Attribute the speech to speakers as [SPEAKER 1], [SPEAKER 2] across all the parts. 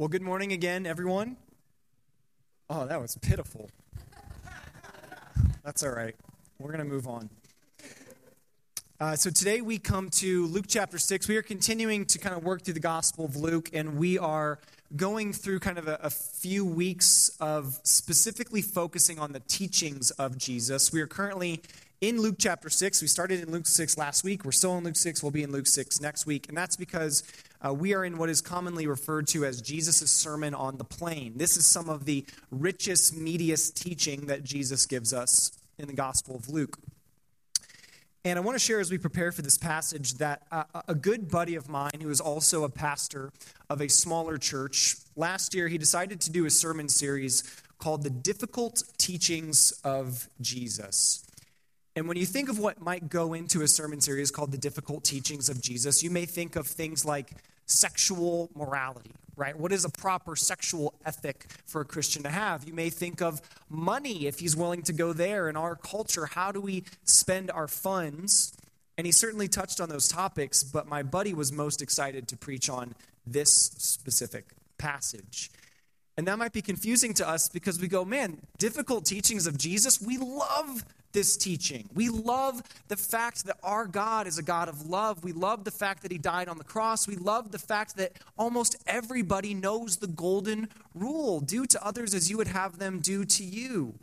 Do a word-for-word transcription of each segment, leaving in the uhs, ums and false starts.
[SPEAKER 1] Well, good morning again, everyone. Oh, that was pitiful. That's all right. We're going to move on. Uh, so today we come to Luke chapter six. We are continuing to kind of work through the Gospel of Luke, and we are going through kind of a, a few weeks of specifically focusing on the teachings of Jesus. We are currently in Luke chapter six. We started in Luke six last week. We're still in Luke six. We'll be in Luke six next week, and that's because uh, we are in what is commonly referred to as Jesus' Sermon on the Plain. This is some of the richest, meatiest teaching that Jesus gives us in the Gospel of Luke. And I want to share as we prepare for this passage that uh, a good buddy of mine who is also a pastor of a smaller church, last year he decided to do a sermon series called The Difficult Teachings of Jesus. And when you think of what might go into a sermon series called The Difficult Teachings of Jesus, you may think of things like sexual morality, right? What is a proper sexual ethic for a Christian to have? You may think of money, if he's willing to go there. In our culture, how do we spend our funds? And he certainly touched on those topics, but my buddy was most excited to preach on this specific passage. And that might be confusing to us because we go, man, difficult teachings of Jesus, we love this teaching. We love the fact that our God is a God of love. We love the fact that he died on the cross. We love the fact that almost everybody knows the golden rule. Do to others as you would have them do to you.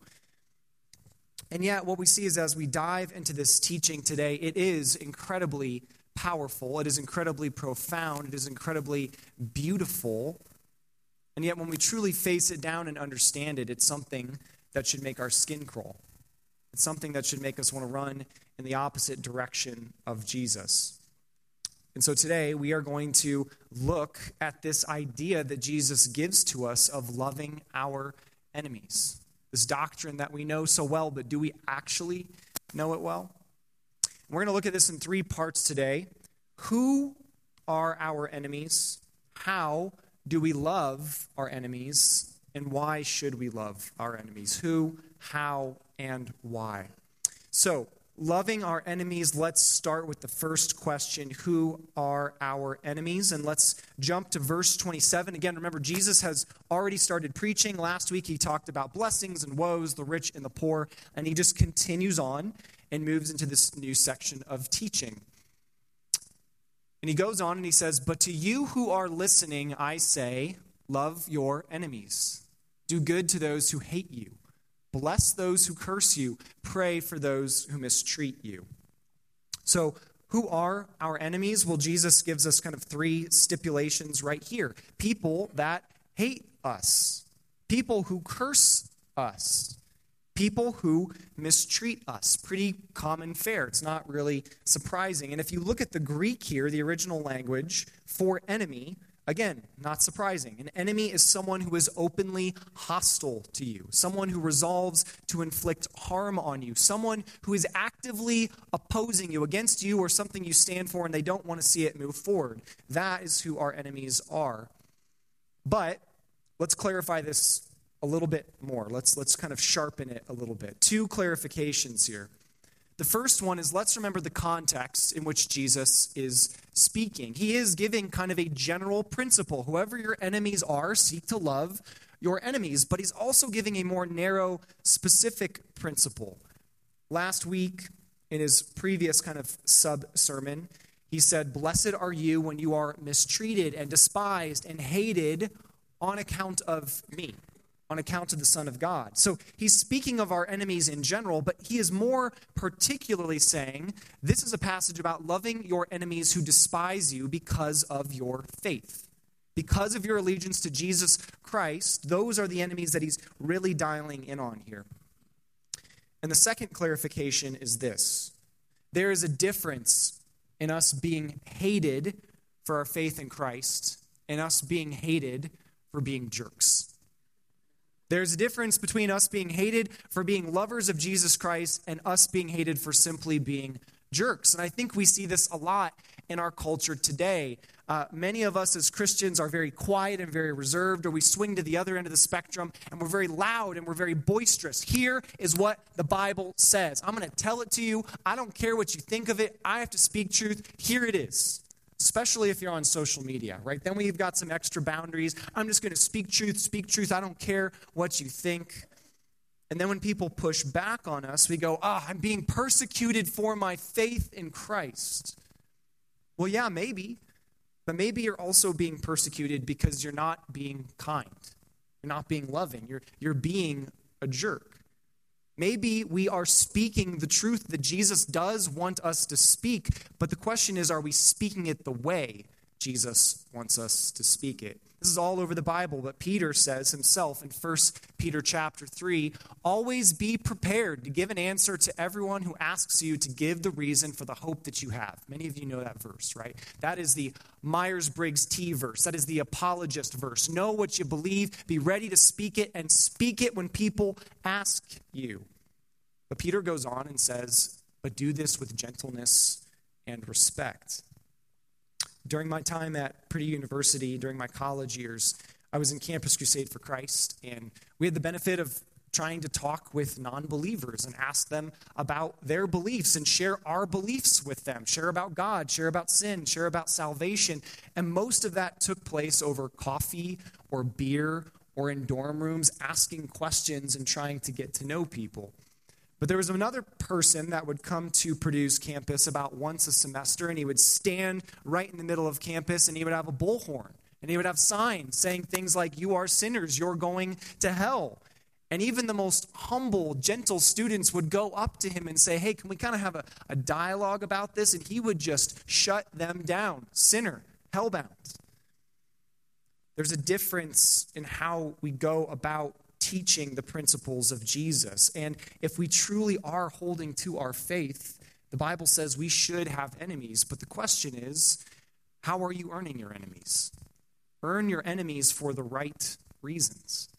[SPEAKER 1] And yet what we see is as we dive into this teaching today, it is incredibly powerful. It is incredibly profound. It is incredibly beautiful. And yet when we truly face it down and understand it, it's something that should make our skin crawl. It's something that should make us want to run in the opposite direction of Jesus. And so today we are going to look at this idea that Jesus gives to us of loving our enemies. This doctrine that we know so well, but do we actually know it well? We're going to look at this in three parts today. Who are our enemies? How do we love our enemies? And why should we love our enemies? Who, how, and why? So, loving our enemies, let's start with the first question. Who are our enemies? And let's jump to verse twenty-seven. Again, remember, Jesus has already started preaching. Last week, he talked about blessings and woes, the rich and the poor. And he just continues on and moves into this new section of teaching. And he goes on and he says, "But to you who are listening, I say, love your enemies. Do good to those who hate you. Bless those who curse you. Pray for those who mistreat you." So, who are our enemies? Well, Jesus gives us kind of three stipulations right here. People that hate us. People who curse us. People who mistreat us. Pretty common fare. It's not really surprising. And if you look at the Greek here, the original language for enemy, again, not surprising. An enemy is someone who is openly hostile to you, someone who resolves to inflict harm on you, someone who is actively opposing you, against you or something you stand for, and they don't want to see it move forward. That is who our enemies are. But let's clarify this a little bit more. Let's, let's kind of sharpen it a little bit. Two clarifications here. The first one is, let's remember the context in which Jesus is speaking. He is giving kind of a general principle. Whoever your enemies are, seek to love your enemies. But he's also giving a more narrow, specific principle. Last week, in his previous kind of sub-sermon, he said, "Blessed are you when you are mistreated and despised and hated on account of me." On account of the Son of God. So he's speaking of our enemies in general, but he is more particularly saying, this is a passage about loving your enemies who despise you because of your faith. Because of your allegiance to Jesus Christ, those are the enemies that he's really dialing in on here. And the second clarification is this. There is a difference in us being hated for our faith in Christ and us being hated for being jerks. There's a difference between us being hated for being lovers of Jesus Christ and us being hated for simply being jerks. And I think we see this a lot in our culture today. Uh, many of us as Christians are very quiet and very reserved, or we swing to the other end of the spectrum, and we're very loud and we're very boisterous. Here is what the Bible says. I'm going to tell it to you. I don't care what you think of it. I have to speak truth. Here it is. especially if you're on social media, right? Then we've got some extra boundaries. I'm just going to speak truth, speak truth. I don't care what you think. And then when people push back on us, we go, ah, oh, I'm being persecuted for my faith in Christ. Well, yeah, maybe. But maybe you're also being persecuted because you're not being kind. You're not being loving. You're, you're being a jerk. Maybe we are speaking the truth that Jesus does want us to speak, but the question is, are we speaking it the way Jesus wants us to speak it? This is all over the Bible, but Peter says himself in First Peter chapter three, always be prepared to give an answer to everyone who asks you to give the reason for the hope that you have. Many of you know that verse, right? That is the Myers-Briggs T verse. That is the apologist verse. Know what you believe, be ready to speak it, and speak it when people ask you. But Peter goes on and says, but do this with gentleness and respect. During my time at Purdue University, during my college years, I was in Campus Crusade for Christ, and we had the benefit of trying to talk with non-believers and ask them about their beliefs and share our beliefs with them, share about God, share about sin, share about salvation. And most of that took place over coffee or beer or in dorm rooms, asking questions and trying to get to know people. But there was another person that would come to Purdue's campus about once a semester, and he would stand right in the middle of campus, and he would have a bullhorn, and he would have signs saying things like, you are sinners, you're going to hell. And even the most humble, gentle students would go up to him and say, hey, can we kind of have a, a dialogue about this? And he would just shut them down. Sinner, hellbound. There's a difference in how we go about teaching the principles of Jesus. And if we truly are holding to our faith, the Bible says we should have enemies. But the question is, how are you earning your enemies? Earn your enemies for the right reasons.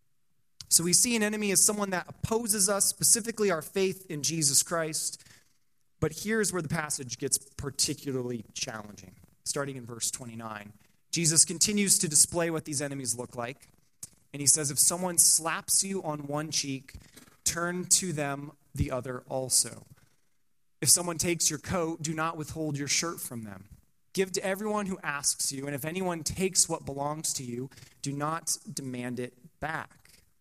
[SPEAKER 1] So we see an enemy as someone that opposes us, specifically our faith in Jesus Christ. But here's where the passage gets particularly challenging. Starting in verse twenty-nine, Jesus continues to display what these enemies look like. And he says, if someone slaps you on one cheek, turn to them the other also. If someone takes your coat, do not withhold your shirt from them. Give to everyone who asks you, and if anyone takes what belongs to you, do not demand it back.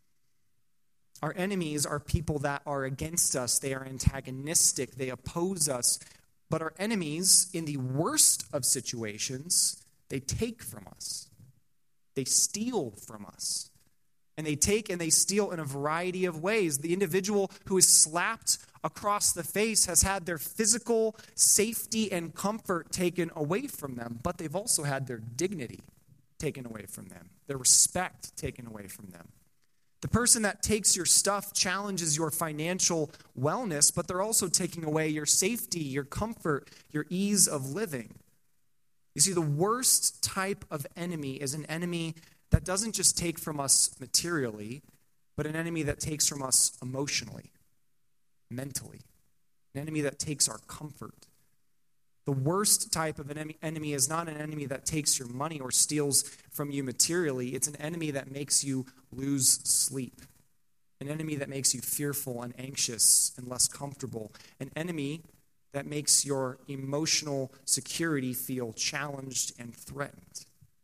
[SPEAKER 1] Our enemies are people that are against us. They are antagonistic. They oppose us. But our enemies, in the worst of situations, they take from us. They steal from us. And they take and they steal in a variety of ways. The individual who is slapped across the face has had their physical safety and comfort taken away from them, but they've also had their dignity taken away from them, their respect taken away from them. The person that takes your stuff challenges your financial wellness, but they're also taking away your safety, your comfort, your ease of living. You see, the worst type of enemy is an enemy that doesn't just take from us materially, but an enemy that takes from us emotionally, mentally, an enemy that takes our comfort. The worst type of an enemy, enemy is not an enemy that takes your money or steals from you materially. It's an enemy that makes you lose sleep, an enemy that makes you fearful and anxious and less comfortable, an enemy that makes your emotional security feel challenged and threatened.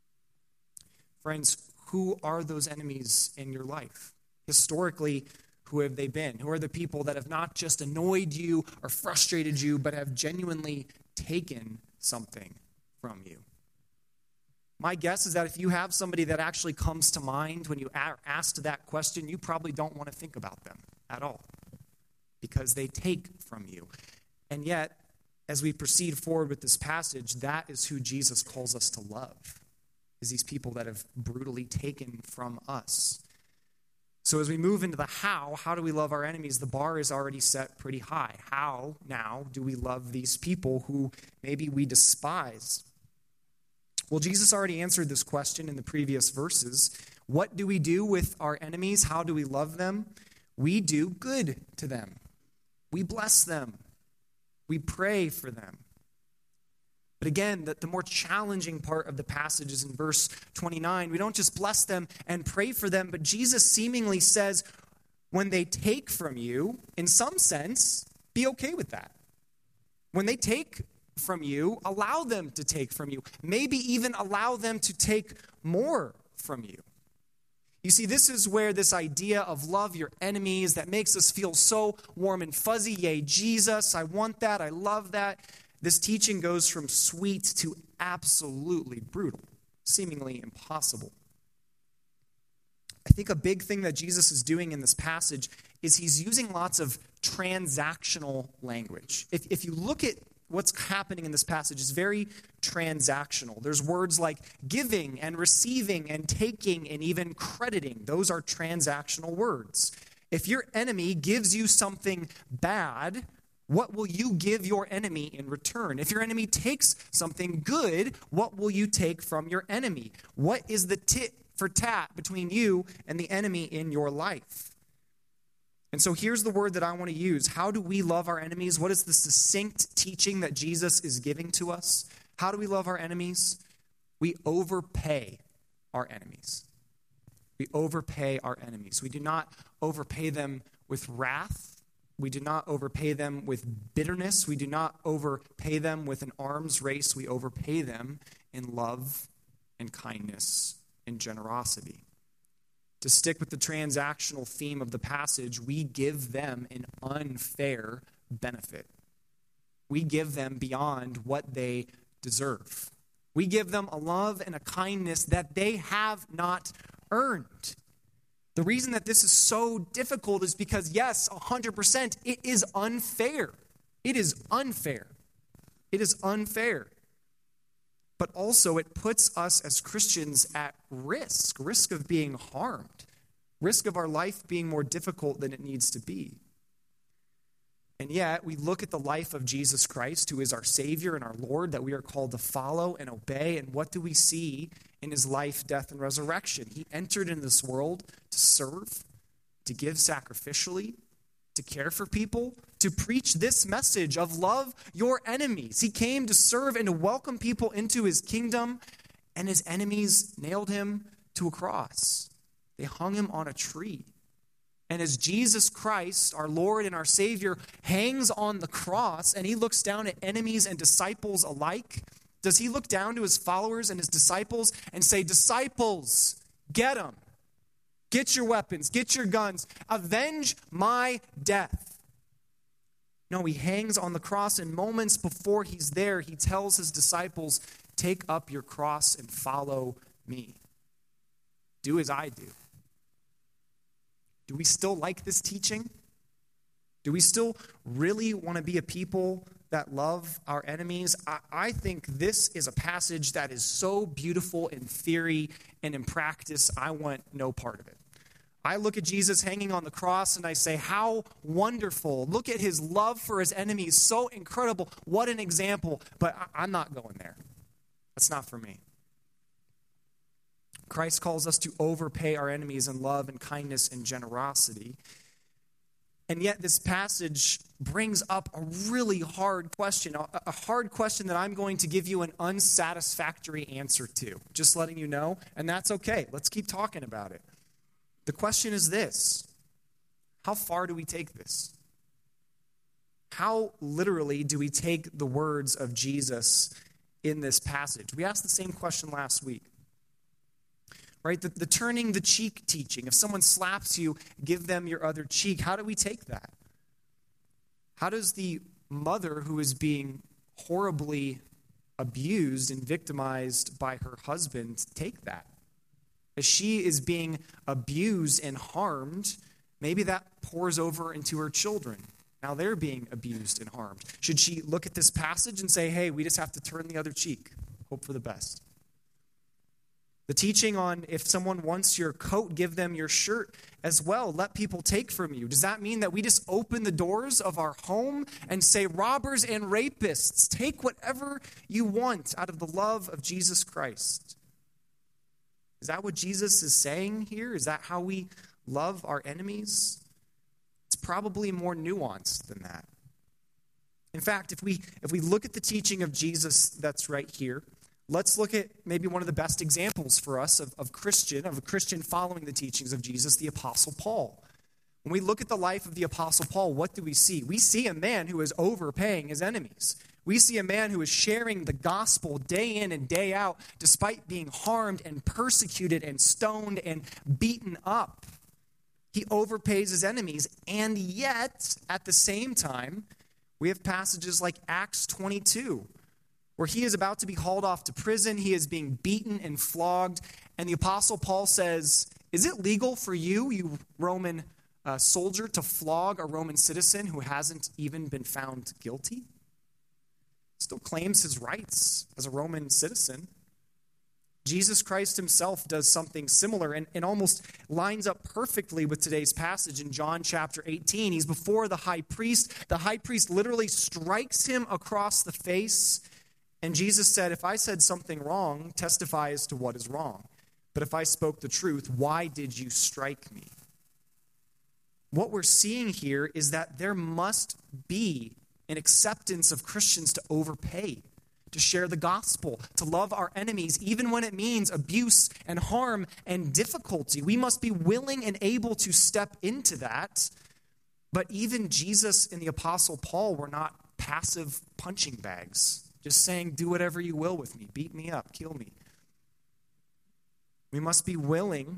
[SPEAKER 1] Friends, who are those enemies in your life? Historically, who have they been? Who are the people that have not just annoyed you or frustrated you, but have genuinely taken something from you? My guess is that if you have somebody that actually comes to mind when you are asked that question, you probably don't want to think about them at all because they take from you. And yet, as we proceed forward with this passage, that is who Jesus calls us to love, is these people that have brutally taken from us. So as we move into the how, how do we love our enemies? The bar is already set pretty high. How now do we love these people who maybe we despise? Well, Jesus already answered this question in the previous verses. What do we do with our enemies? How do we love them? We do good to them. We bless them. We pray for them. But again, the, the more challenging part of the passage is in verse twenty-nine. We don't just bless them and pray for them, but Jesus seemingly says, when they take from you, in some sense, be okay with that. When they take from you, allow them to take from you. Maybe even allow them to take more from you. You see, this is where this idea of love your enemies that makes us feel so warm and fuzzy, yay, Jesus, I want that, I love that. This teaching goes from sweet to absolutely brutal, seemingly impossible. I think a big thing that Jesus is doing in this passage is he's using lots of transactional language. If, if you look at what's happening in this passage, it's very transactional. There's words like giving and receiving and taking and even crediting. Those are transactional words. If your enemy gives you something bad, what will you give your enemy in return? If your enemy takes something good, what will you take from your enemy? What is the tit for tat between you and the enemy in your life? And so here's the word that I want to use. How do we love our enemies? What is the succinct teaching that Jesus is giving to us? How do we love our enemies? We overpay our enemies. We overpay our enemies. We do not overpay them with wrath. We do not overpay them with bitterness. We do not overpay them with an arms race. We overpay them in love and kindness and generosity. To stick with the transactional theme of the passage, we give them an unfair benefit. We give them beyond what they deserve. We give them a love and a kindness that they have not earned. The reason that this is so difficult is because, yes, one hundred percent, it is unfair. It is unfair. It is unfair. But also it puts us as Christians at risk, risk of being harmed, risk of our life being more difficult than it needs to be. And yet we look at the life of Jesus Christ, who is our Savior and our Lord, that we are called to follow and obey. And what do we see in his life, death, and resurrection? He entered into this world to serve, to give sacrificially, to care for people, to preach this message of love your enemies. He came to serve and to welcome people into his kingdom, and his enemies nailed him to a cross. They hung him on a tree. And as Jesus Christ, our Lord and our Savior, hangs on the cross and he looks down at enemies and disciples alike, does he look down to his followers and his disciples and say, disciples, get them. Get your weapons, get your guns, avenge my death. No, he hangs on the cross, and moments before he's there, he tells his disciples, take up your cross and follow me. Do as I do. Do we still like this teaching? Do we still really want to be a people that love our enemies? I, I think this is a passage that is so beautiful in theory, and in practice, I want no part of it. I look at Jesus hanging on the cross and I say, how wonderful. Look at his love for his enemies. So incredible. What an example. But I, I'm not going there. That's not for me. Christ calls us to overpay our enemies in love and kindness and generosity. And yet this passage brings up a really hard question, a, a hard question that I'm going to give you an unsatisfactory answer to. Just letting you know, and that's okay. Let's keep talking about it. The question is this: how far do we take this? How literally do we take the words of Jesus in this passage? We asked the same question last week. Right? The, the turning the cheek teaching. If someone slaps you, give them your other cheek. How do we take that? How does the mother who is being horribly abused and victimized by her husband take that? As she is being abused and harmed, maybe that pours over into her children. Now they're being abused and harmed. Should she look at this passage and say, hey, we just have to turn the other cheek, hope for the best? The teaching on if someone wants your coat, give them your shirt as well. Let people take from you. Does that mean that we just open the doors of our home and say, robbers and rapists, take whatever you want out of the love of Jesus Christ? Is that what Jesus is saying here? Is that how we love our enemies? It's probably more nuanced than that. In fact, if we if we look at the teaching of Jesus that's right here, let's look at maybe one of the best examples for us of, of Christian, of a Christian following the teachings of Jesus, the Apostle Paul. When we look at the life of the Apostle Paul, what do we see? We see a man who is overpaying his enemies. We see a man who is sharing the gospel day in and day out, despite being harmed and persecuted and stoned and beaten up. He overpays his enemies, and yet, at the same time, we have passages like Acts twenty-two, where he is about to be hauled off to prison. He is being beaten and flogged, and the Apostle Paul says, is it legal for you, you Roman uh, soldier, to flog a Roman citizen who hasn't even been found guilty? Still claims his rights as a Roman citizen. Jesus Christ himself does something similar and, and almost lines up perfectly with today's passage in John chapter eighteen. He's before the high priest. The high priest literally strikes him across the face. And Jesus said, if I said something wrong, testify as to what is wrong. But if I spoke the truth, why did you strike me? What we're seeing here is that there must be an acceptance of Christians to overpay, to share the gospel, to love our enemies, even when it means abuse and harm and difficulty. We must be willing and able to step into that. But even Jesus and the Apostle Paul were not passive punching bags, just saying, do whatever you will with me, beat me up, kill me. We must be willing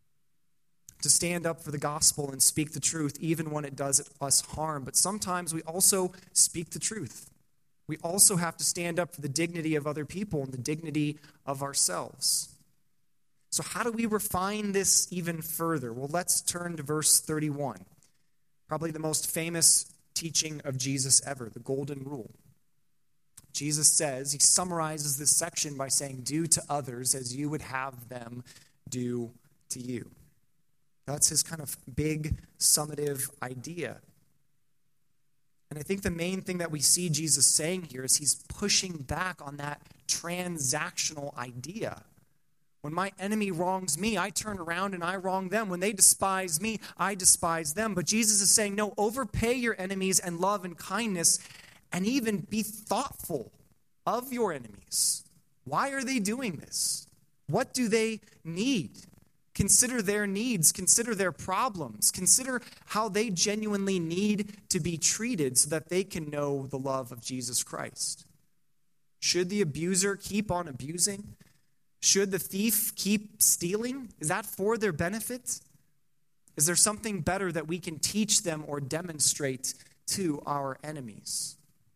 [SPEAKER 1] to stand up for the gospel and speak the truth, even when it does us harm. But sometimes we also speak the truth. We also have to stand up for the dignity of other people and the dignity of ourselves. So how do we refine this even further? Well, let's turn to verse thirty-one. Probably the most famous teaching of Jesus ever, the Golden Rule. Jesus says, he summarizes this section by saying, do to others as you would have them do to you. That's his kind of big summative idea. And I think the main thing that we see Jesus saying here is he's pushing back on that transactional idea. When my enemy wrongs me, I turn around and I wrong them. When they despise me, I despise them. But Jesus is saying, no, overpay your enemies and love and kindness, and even be thoughtful of your enemies. Why are they doing this? What do they need? Consider their needs. Consider their problems. Consider how they genuinely need to be treated so that they can know the love of Jesus Christ. Should the abuser keep on abusing? Should the thief keep stealing? Is that for their benefit? Is there something better that we can teach them or demonstrate to our enemies?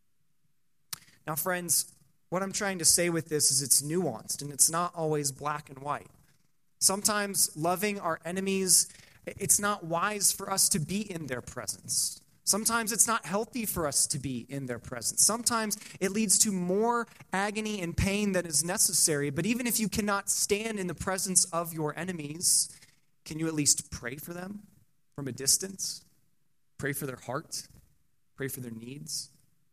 [SPEAKER 1] Now, friends, what I'm trying to say with this is it's nuanced and it's not always black and white. Sometimes loving our enemies, it's not wise for us to be in their presence. Sometimes it's not healthy for us to be in their presence. Sometimes it leads to more agony and pain than is necessary. But even if you cannot stand in the presence of your enemies, can you at least pray for them from a distance? Pray for their heart? Pray for their needs?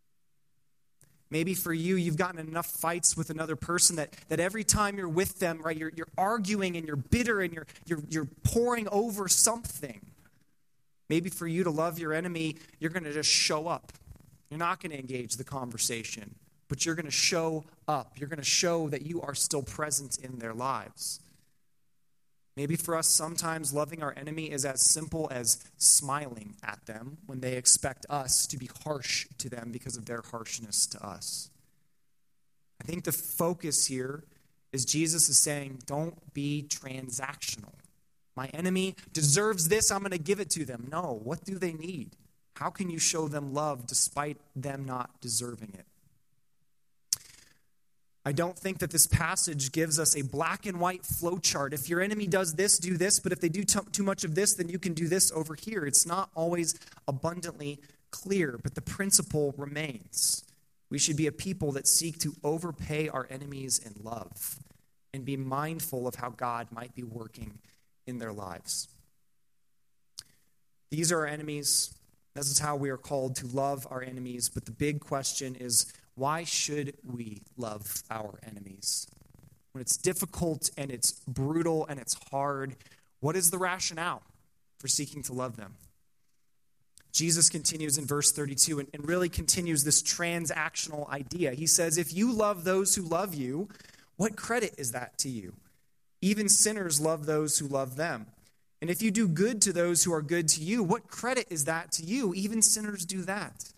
[SPEAKER 1] Maybe for you, you've gotten enough fights with another person that, that every time you're with them, right, you're, you're arguing and you're bitter and you're, you're, you're pouring over something. Maybe for you to love your enemy, you're going to just show up. You're not going to engage the conversation, but you're going to show up. You're going to show that you are still present in their lives. Maybe for us, sometimes loving our enemy is as simple as smiling at them when they expect us to be harsh to them because of their harshness to us. I think the focus here is Jesus is saying, don't be transactional. My enemy deserves this, I'm going to give it to them. No, what do they need? How can you show them love despite them not deserving it? I don't think that this passage gives us a black and white flowchart. If your enemy does this, do this, but if they do t- too much of this, then you can do this over here. It's not always abundantly clear, but the principle remains. We should be a people that seek to overpay our enemies in love and be mindful of how God might be working in their lives. These are our enemies. This is how we are called to love our enemies. But the big question is, why should we love our enemies? When it's difficult and it's brutal and it's hard, what is the rationale for seeking to love them? Jesus continues in verse thirty-two and, and really continues this transactional idea. He says, if you love those who love you, what credit is that to you? Even sinners love those who love them. And if you do good to those who are good to you, what credit is that to you? Even sinners do that.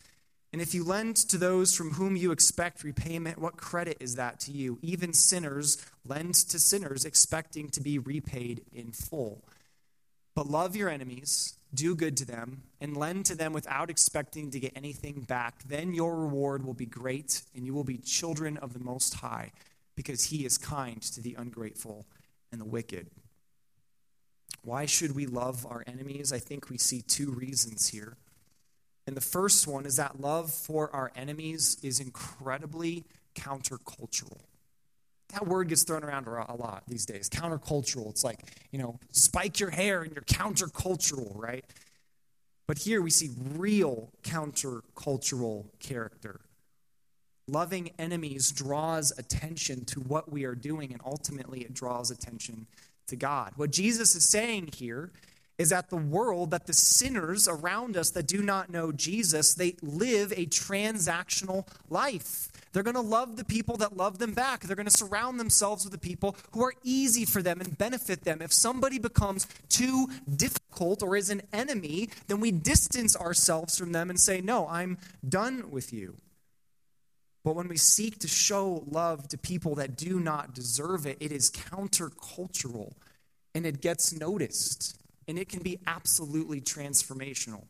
[SPEAKER 1] And if you lend to those from whom you expect repayment, what credit is that to you? Even sinners lend to sinners, expecting to be repaid in full. But love your enemies, do good to them, and lend to them without expecting to get anything back. Then your reward will be great, and you will be children of the Most High, because he is kind to the ungrateful and the wicked. Why should we love our enemies? I think we see two reasons here. And the first one is that love for our enemies is incredibly countercultural. That word gets thrown around a lot these days. Countercultural. It's like, you know, spike your hair and you're countercultural, right? But here we see real countercultural character. Loving enemies draws attention to what we are doing, and ultimately it draws attention to God. What Jesus is saying here is that the world, that the sinners around us that do not know Jesus, they live a transactional life. They're going to love the people that love them back. They're going to surround themselves with the people who are easy for them and benefit them. If somebody becomes too difficult or is an enemy, then we distance ourselves from them and say, no, I'm done with you. But when we seek to show love to people that do not deserve it, it is countercultural and it gets noticed. And it can be absolutely transformational.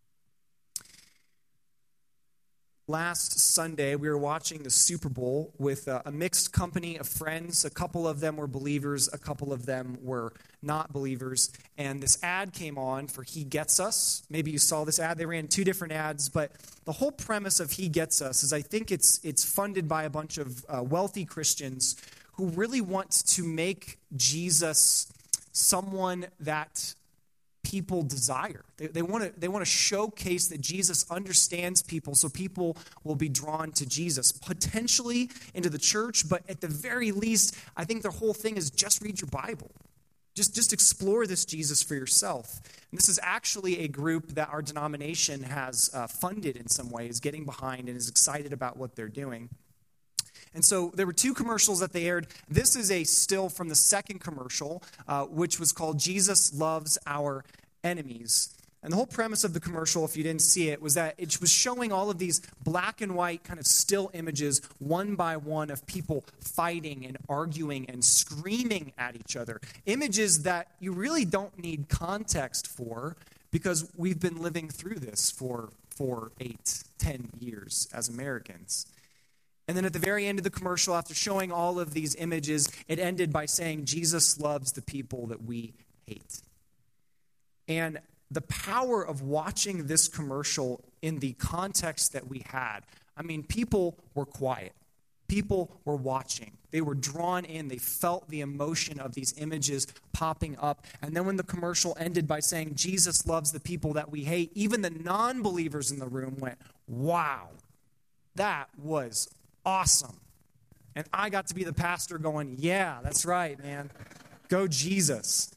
[SPEAKER 1] Last Sunday, we were watching the Super Bowl with a, a mixed company of friends. A couple of them were believers. A couple of them were not believers. And this ad came on for He Gets Us. Maybe you saw this ad. They ran two different ads. But the whole premise of He Gets Us is I think it's, it's funded by a bunch of uh, wealthy Christians who really want to make Jesus someone that people desire. They, they want to they want to showcase that Jesus understands people, so people will be drawn to Jesus, potentially into the church, but at the very least, I think their whole thing is just read your Bible. Just, just explore this Jesus for yourself. And this is actually a group that our denomination has uh, funded in some ways, getting behind and is excited about what they're doing. And so there were two commercials that they aired. This is a still from the second commercial, uh, which was called Jesus Loves Our Enemies. And the whole premise of the commercial, if you didn't see it, was that it was showing all of these black and white kind of still images, one by one, of people fighting and arguing and screaming at each other. Images that you really don't need context for, because we've been living through this for four, eight, ten years as Americans. And then at the very end of the commercial, after showing all of these images, it ended by saying, Jesus loves the people that we hate. And the power of watching this commercial in the context that we had, I mean, people were quiet. People were watching. They were drawn in. They felt the emotion of these images popping up. And then when the commercial ended by saying, Jesus loves the people that we hate, even the non-believers in the room went, wow, that was awesome. And I got to be the pastor going, yeah, that's right, man. Go Jesus.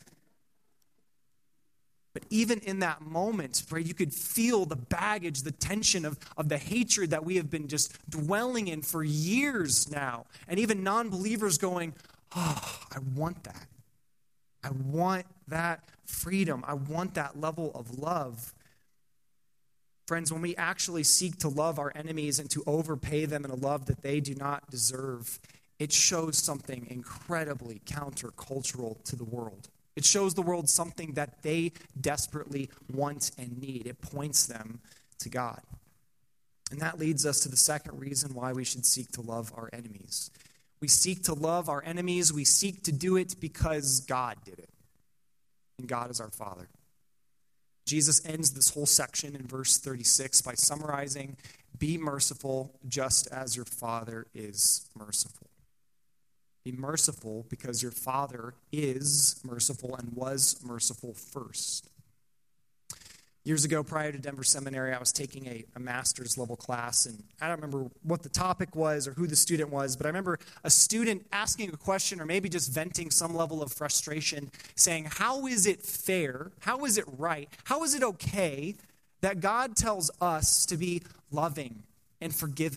[SPEAKER 1] But even in that moment, where you could feel the baggage, the tension of, of the hatred that we have been just dwelling in for years now. And even non-believers going, oh, I want that. I want that freedom. I want that level of love. Friends, when we actually seek to love our enemies and to overpay them in a love that they do not deserve, it shows something incredibly countercultural to the world. It shows the world something that they desperately want and need. It points them to God. And that leads us to the second reason why we should seek to love our enemies. We seek to love our enemies. We seek to do it because God did it. And God is our Father. Jesus ends this whole section in verse thirty-six by summarizing, be merciful just as your Father is merciful. Be merciful because your Father is merciful and was merciful first. Years ago, prior to Denver Seminary, I was taking a, a master's level class, and I don't remember what the topic was or who the student was, but I remember a student asking a question or maybe just venting some level of frustration, saying, how is it fair, how is it right, how is it okay that God tells us to be loving and forgiving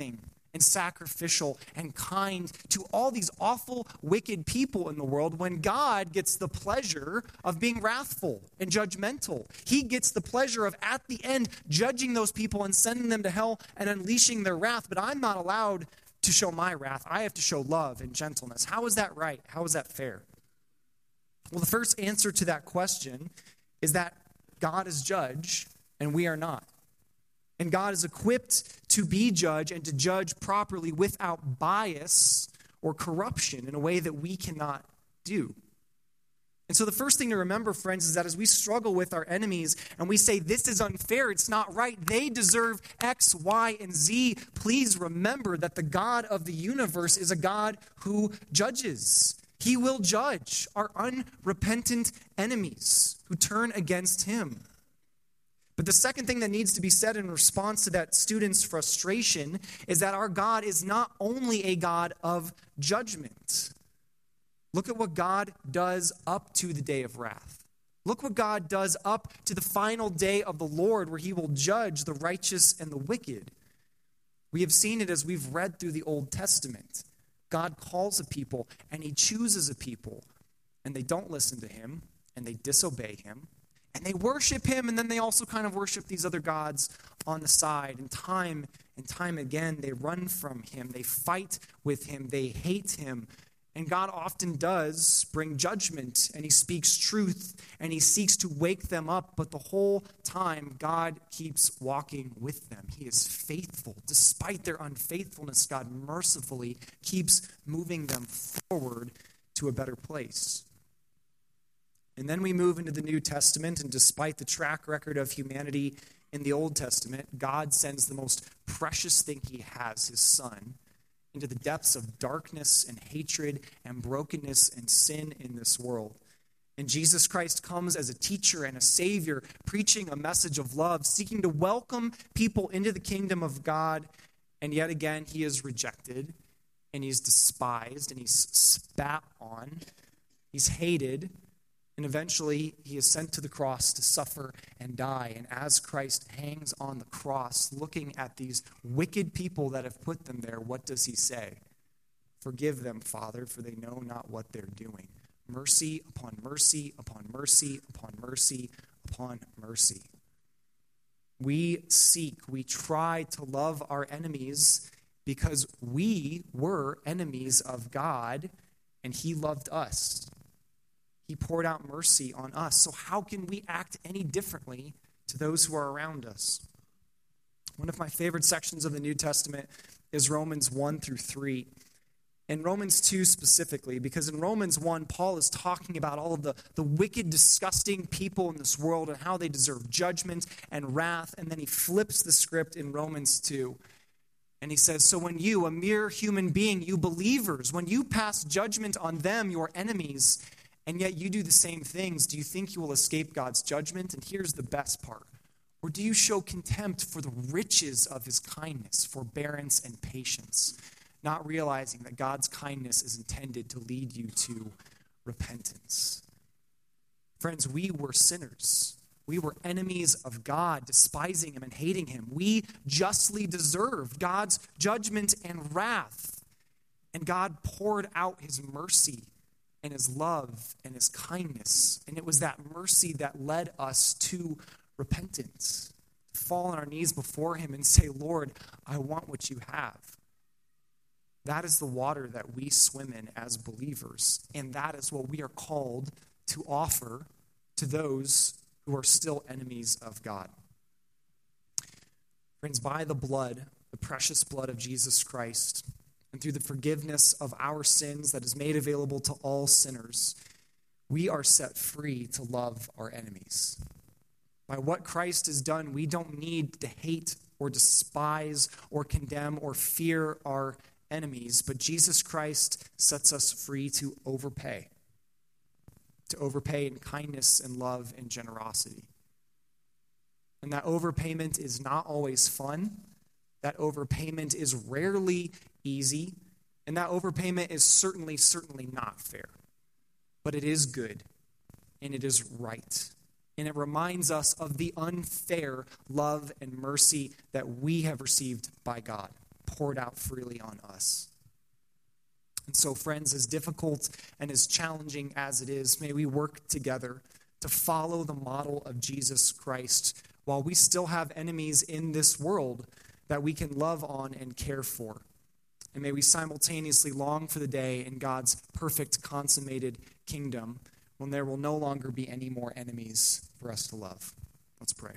[SPEAKER 1] and sacrificial and kind to all these awful, wicked people in the world when God gets the pleasure of being wrathful and judgmental. He gets the pleasure of, at the end, judging those people and sending them to hell and unleashing their wrath. But I'm not allowed to show my wrath. I have to show love and gentleness. How is that right? How is that fair? Well, the first answer to that question is that God is judge and we are not. And God is equipped to be judge and to judge properly without bias or corruption in a way that we cannot do. And so the first thing to remember, friends, is that as we struggle with our enemies and we say, this is unfair, it's not right, they deserve X, Y, and Z, please remember that the God of the universe is a God who judges. He will judge our unrepentant enemies who turn against him. But the second thing that needs to be said in response to that student's frustration is that our God is not only a God of judgment. Look at what God does up to the day of wrath. Look what God does up to the final day of the Lord, where he will judge the righteous and the wicked. We have seen it as we've read through the Old Testament. God calls a people and he chooses a people, and they don't listen to him and they disobey him. And they worship him, and then they also kind of worship these other gods on the side. And time and time again, they run from him. They fight with him. They hate him. And God often does bring judgment, and he speaks truth, and he seeks to wake them up. But the whole time, God keeps walking with them. He is faithful. Despite their unfaithfulness, God mercifully keeps moving them forward to a better place. And then we move into the New Testament, and despite the track record of humanity in the Old Testament, God sends the most precious thing he has, his Son, into the depths of darkness and hatred and brokenness and sin in this world. And Jesus Christ comes as a teacher and a savior, preaching a message of love, seeking to welcome people into the kingdom of God. And yet again, he is rejected, and he's despised, and he's spat on, he's hated. And eventually, he is sent to the cross to suffer and die. And as Christ hangs on the cross, looking at these wicked people that have put them there, what does he say? Forgive them, Father, for they know not what they're doing. Mercy upon mercy upon mercy upon mercy upon mercy. We seek, we try to love our enemies because we were enemies of God, and he loved us. He poured out mercy on us. So how can we act any differently to those who are around us? One of my favorite sections of the New Testament is Romans one through three. And Romans two specifically, because in Romans one, Paul is talking about all of the, the wicked, disgusting people in this world and how they deserve judgment and wrath. And then he flips the script in Romans two. And he says, so when you, a mere human being, you believers, when you pass judgment on them, your enemies, and yet you do the same things, do you think you will escape God's judgment? And here's the best part. Or do you show contempt for the riches of his kindness, forbearance, and patience, not realizing that God's kindness is intended to lead you to repentance? Friends, we were sinners. We were enemies of God, despising him and hating him. We justly deserved God's judgment and wrath. And God poured out his mercy and his love and his kindness. And it was that mercy that led us to repentance. To fall on our knees before him and say, Lord, I want what you have. That is the water that we swim in as believers. And that is what we are called to offer to those who are still enemies of God. Friends, by the blood, the precious blood of Jesus Christ, and through the forgiveness of our sins that is made available to all sinners, we are set free to love our enemies. By what Christ has done, we don't need to hate or despise or condemn or fear our enemies, but Jesus Christ sets us free to overpay, to overpay in kindness and love and generosity. And that overpayment is not always fun. That overpayment is rarely easy, and that overpayment is certainly, certainly not fair. But it is good, and it is right. And it reminds us of the unfair love and mercy that we have received by God. poured out freely on us. And so, friends, as difficult and as challenging as it is, may we work together to follow the model of Jesus Christ while we still have enemies in this world that we can love on and care for. And may we simultaneously long for the day in God's perfect, consummated kingdom when there will no longer be any more enemies for us to love. Let's pray.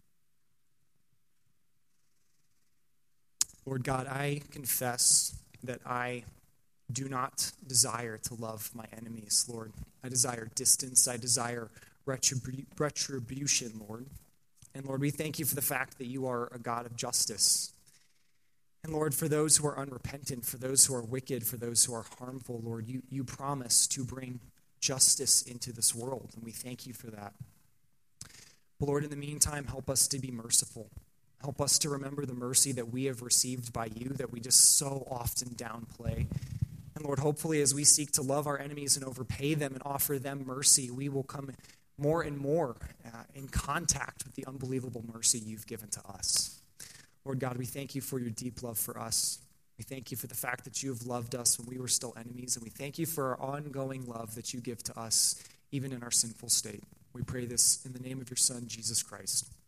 [SPEAKER 1] Lord God, I confess that I do not desire to love my enemies, Lord. I desire distance. I desire retribu- retribution, Lord. And Lord, we thank you for the fact that you are a God of justice. And Lord, for those who are unrepentant, for those who are wicked, for those who are harmful, Lord, you, you promise to bring justice into this world, and we thank you for that. But Lord, in the meantime, help us to be merciful. Help us to remember the mercy that we have received by you that we just so often downplay. And Lord, hopefully as we seek to love our enemies and overpay them and offer them mercy, we will come more and more uh, in contact with the unbelievable mercy you've given to us. Lord God, we thank you for your deep love for us. We thank you for the fact that you have loved us when we were still enemies, and we thank you for our ongoing love that you give to us, even in our sinful state. We pray this in the name of your Son, Jesus Christ.